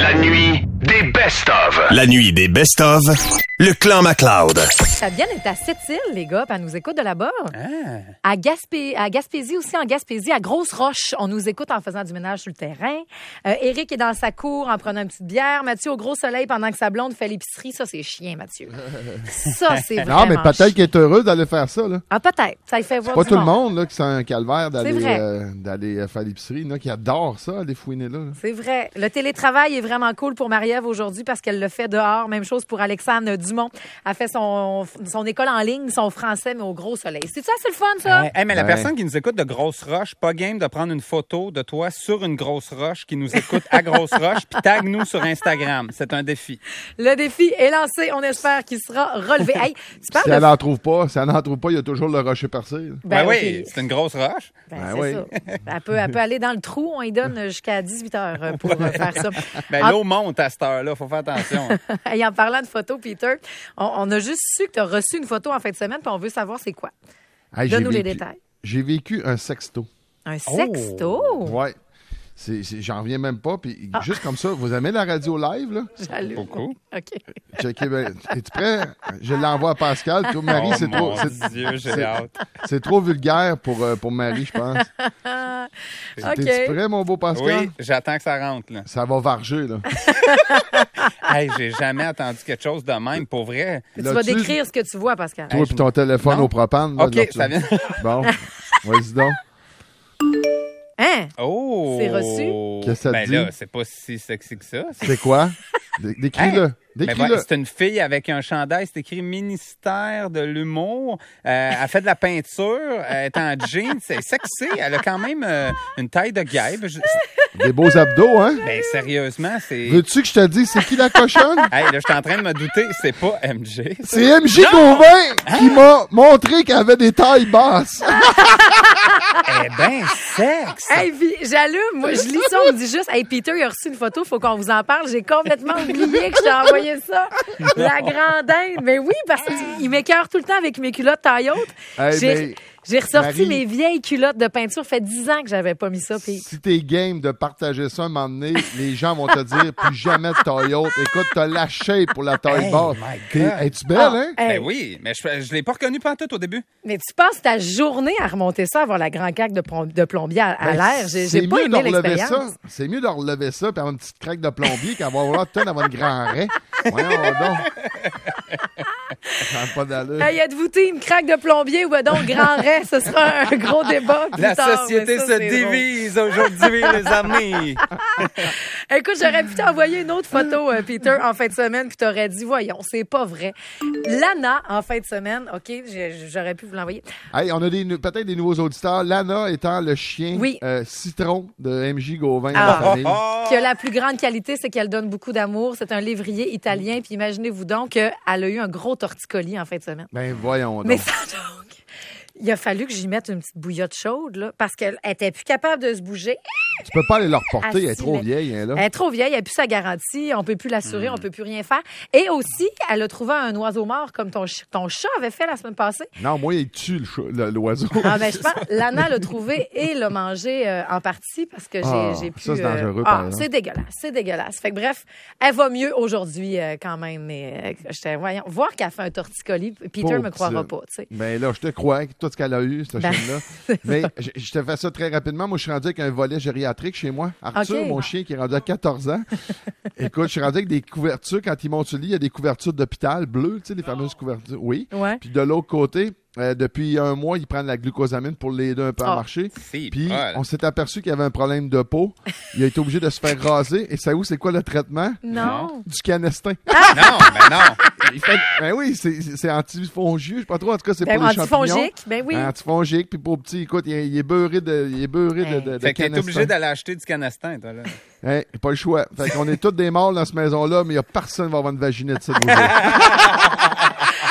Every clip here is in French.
La nuit des best-of. La nuit des best-of, le clan MacLeod. Fabienne est à Sept-Îles, les gars, puis elle nous écoute de là-bas. À Gaspésie aussi, en Gaspésie, à Grosse-Roche, on nous écoute en faisant du ménage sur le terrain. Éric est dans sa cour en prenant une petite bière. Mathieu au gros soleil pendant que sa blonde fait l'épicerie. Ça, c'est chien, Mathieu. Ça, c'est vraiment Non, mais peut-être qu'il est heureux d'aller faire ça. Là. Ah, peut-être. Ça lui fait voir Pas du tout le monde. monde là, qui c'est un calvaire d'aller C'est faire l'épicerie. Il y en a qui adorent ça, aller fouiner là. C'est vrai. Le télétravail est vraiment cool pour Marie-Ève aujourd'hui parce qu'elle le fait dehors. Même chose pour Alexandre Dumont. Elle fait son école en ligne, son français, mais au gros soleil. C'est ça, c'est le fun, ça? Mais la personne qui nous écoute de Grosse Roche, pas game de prendre une photo de toi sur une grosse roche qui nous écoute à Grosse Roche, puis tag-nous sur Instagram. C'est un défi. Le défi est lancé. On espère qu'il sera relevé. Hey, tu parles Si elle n'en trouve pas, il y a toujours le rocher percé. Là. Ben oui, okay. c'est une grosse roche. C'est oui. ça. Elle peut aller dans le trou. On y donne jusqu'à 18 heures pour faire ça. L'eau monte à cette heure-là. Faut faire attention. Et en parlant de photos, Peter, on a juste su que tu as reçu une photo en fin de semaine, puis on veut savoir c'est quoi. Donne-nous les détails. J'ai vécu un sexto. Un sexto? Ouais. J'en reviens même pas. Puis juste comme ça, vous aimez la radio live, là? J'allume. Beaucoup. OK. Es-tu prêt? Je l'envoie à Pascal. Toi, Marie, c'est trop... Dieu, j'ai hâte. C'est trop vulgaire pour Marie, je pense. OK. T'es-tu prêt, mon beau Pascal? Oui, j'attends que ça rentre, là. Ça va varger, là. Hey, j'ai jamais entendu quelque chose de même, pour vrai. Tu vas décrire ce que tu vois, Pascal. Toi et ton téléphone au propane. Là, OK, ça vient. Bon, vas-y donc. Hein? Oh! C'est reçu? Qu'est-ce que ça te dit? Là, c'est pas si sexy que ça. C'est quoi? Décris-le. Décris-le. C'est une fille avec un chandail, c'est écrit Ministère de l'humour. Elle fait de la peinture, elle est en jeans, c'est sexy. Elle a quand même une taille de guêpe. Des beaux abdos, hein? Ben, sérieusement, c'est... Veux-tu que je te dise c'est qui la cochonne? Hey, là, je suis en train de me douter, c'est pas MJ. C'est MJ Gauvin qui m'a montré qu'elle avait des tailles basses. Eh ben, sexe! Hey, puis j'allume. Moi, je lis ça, on me dit juste, hey, Peter, il a reçu une photo, faut qu'on vous en parle. J'ai complètement oublié que je t'ai envoyé ça. La grande Inde. Mais oui, parce qu'il m'écœure tout le temps avec mes culottes taille haute. Hey, J'ai ressorti Marie, mes vieilles culottes de peinture. Ça fait 10 ans que j'avais pas mis ça. Puis... Si t'es game de partager ça un moment donné, les gens vont te dire plus jamais de taille haute. Écoute, t'as lâché pour la taille basse. Es-tu belle, hein? Ben oui, mais je l'ai pas reconnu pantoute au début. Mais tu passes ta journée à remonter ça, à avoir la grande caque de plombier à l'air. J'ai pas aimé l'expérience. C'est mieux de relever ça puis avoir une petite craque de plombier qu'avoir d'avoir une grand raie. Voyons donc. Ça n'a pas d'allure. Hey, êtes-vous team craque de plombier ou donc grand raie? Ce sera un gros débat plus La tard, société mais ça, se divise aujourd'hui, les amis. Écoute, j'aurais pu t'envoyer une autre photo, Peter, en fin de semaine, puis t'aurais dit, voyons, c'est pas vrai. Lana, en fin de semaine, OK, j'aurais pu vous l'envoyer. Hey, on a peut-être des nouveaux auditeurs. Lana étant le chien citron de MJ Gauvin de la famille. Qui a la plus grande qualité, c'est qu'elle donne beaucoup d'amour. C'est un lévrier italien, puis imaginez-vous donc qu'elle a eu un gros torticolis en fin de semaine. Ben voyons donc. Mais ça donc... Il a fallu que j'y mette une petite bouillotte chaude, là, parce qu'elle était plus capable de se bouger. Tu peux pas aller leur reporter, elle est trop vieille, hein, là. Elle est trop vieille, elle n'a plus sa garantie, on peut plus l'assurer, on peut plus rien faire. Et aussi, elle a trouvé un oiseau mort comme ton chat avait fait la semaine passée. Non, moi, il tue l'oiseau. Ah ben, je pense, Lana l'a trouvé et l'a mangé en partie parce que j'ai pu... Ça, c'est dangereux, par exemple. C'est dégueulasse. Fait que bref, elle va mieux aujourd'hui quand même, mais voyons, voir qu'elle fait un torticolis, Peter me croira pas, tu sais. Mais là, je te crois, tout ce qu'elle a eu, cette chaîne-là. Mais je te fais ça très rapidement. Moi, je suis rendu avec un volet gériatrique chez moi. Arthur, mon chien, qui est rendu à 14 ans. Écoute, je suis rendu avec des couvertures. Quand il monte sur le lit, il y a des couvertures d'hôpital bleues, tu sais, les fameuses couvertures. Oui. Ouais. Puis de l'autre côté, depuis un mois, il prend de la glucosamine pour l'aider un peu à marcher. Puis on s'est aperçu qu'il y avait un problème de peau. Il a été obligé de se faire raser. Et c'est quoi le traitement? Non. Du canestin. Non. Ben oui, c'est antifongieux. Je sais pas trop. En tout cas, c'est pour les champignons. Antifongique, ben oui. Antifongique. Puis pour petit, écoute, il est beurré de Fait qu'il canestin. est obligé d'aller acheter du canestin, toi, là. Hey, pas le choix. Fait qu'on est tous des mâles dans cette maison-là, mais il y a personne qui va avoir une vaginite, ça. Écoute,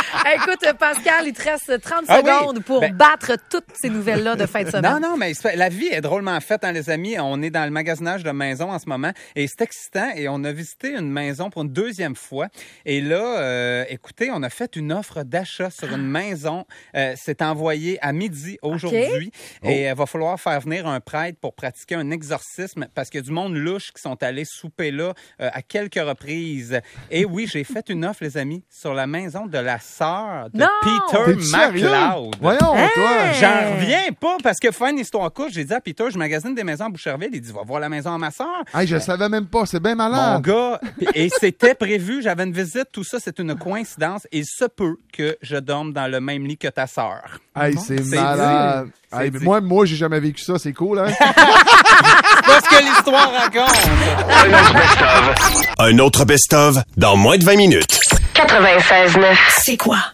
Écoute, Pascal, il te reste 30 Ah secondes oui. pour battre toutes ces nouvelles-là de fin de semaine. Non, mais la vie est drôlement faite, hein, les amis. On est dans le magasinage de maisons en ce moment et c'est excitant. Et on a visité une maison pour une deuxième fois. Et là, écoutez, on a fait une offre d'achat sur une maison. C'est envoyé à midi aujourd'hui. Et il va falloir faire venir un prêtre pour pratiquer un exorcisme parce qu'il y a du monde louche qui sont allés souper là à quelques reprises. Et oui, j'ai fait une offre, les amis, sur la maison de la sœur de Peter T'es-tu sérieux? McLeod. Voyons, toi. J'en reviens pas parce que fin histoire courte, j'ai dit à Peter, je magasine des maisons à Boucherville. Il dit, va voir la maison à ma sœur. Hey, je savais même pas. C'est bien Mon malade. gars, et c'était prévu, j'avais une visite, tout ça, c'est une coïncidence. Il se peut que je dorme dans le même lit que ta sœur. Hey, c'est C'est malade. dit. Hey, C'est dit. moi, j'ai jamais vécu ça. C'est cool, hein? Parce que l'histoire raconte. Un autre best-of dans moins de 20 minutes. 96.9. C'est quoi?